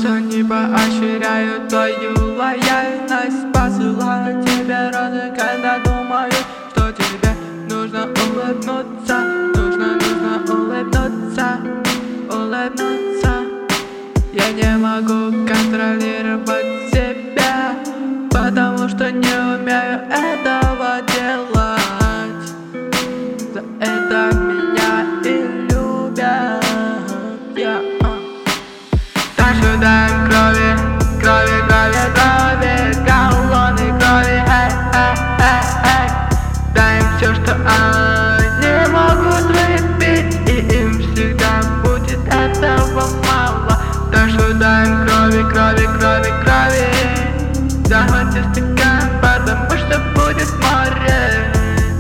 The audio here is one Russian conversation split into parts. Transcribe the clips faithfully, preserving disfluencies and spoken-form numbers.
Глаза не поощряют твою лояльность. Посылаю тебе розы, когда думаю, что тебе нужно улыбнуться. Нужно, нужно улыбнуться, улыбнуться. Я не могу контролировать себя, потому что не умею этого делать. За это меня и любят. Yeah. Так что даем крови, крови, крови, крови, галлоны крови, эй, эй, эй, эй. Даем все, что они могут выпить, и им всегда будет этого мало. Так что даем крови, крови, крови, крови. Захвати стакан, потому что будет море.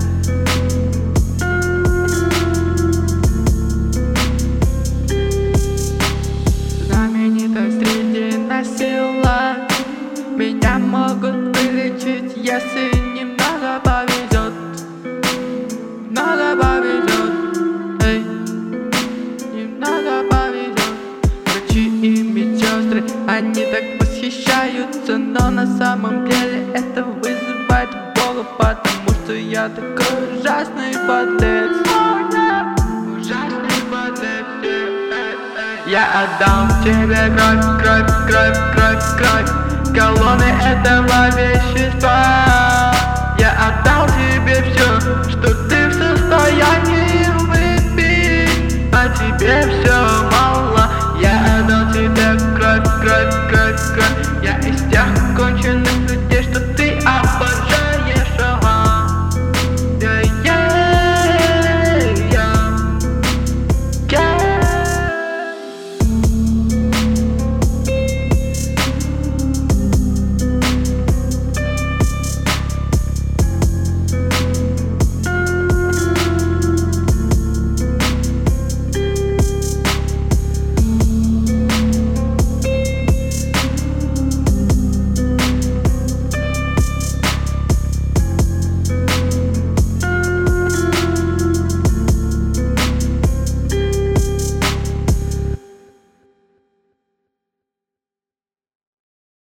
Знаменитость среди насилок. Меня могут вылечить, если немного повезет. Немного повезет, эй, немного повезет. Врачи и медсестры, они так восхищаются, но на самом деле это вызывает Бога, потому что я такой ужасный подлец. Ужасный подлец. Я отдам тебе кровь, кровь, кровь, кровь, кровь, галлоны этого вещества. Я отдал тебе все, что ты в состоянии выпить, а тебе все мало. Я отдал тебе кровь, кровь, кровь, кровь.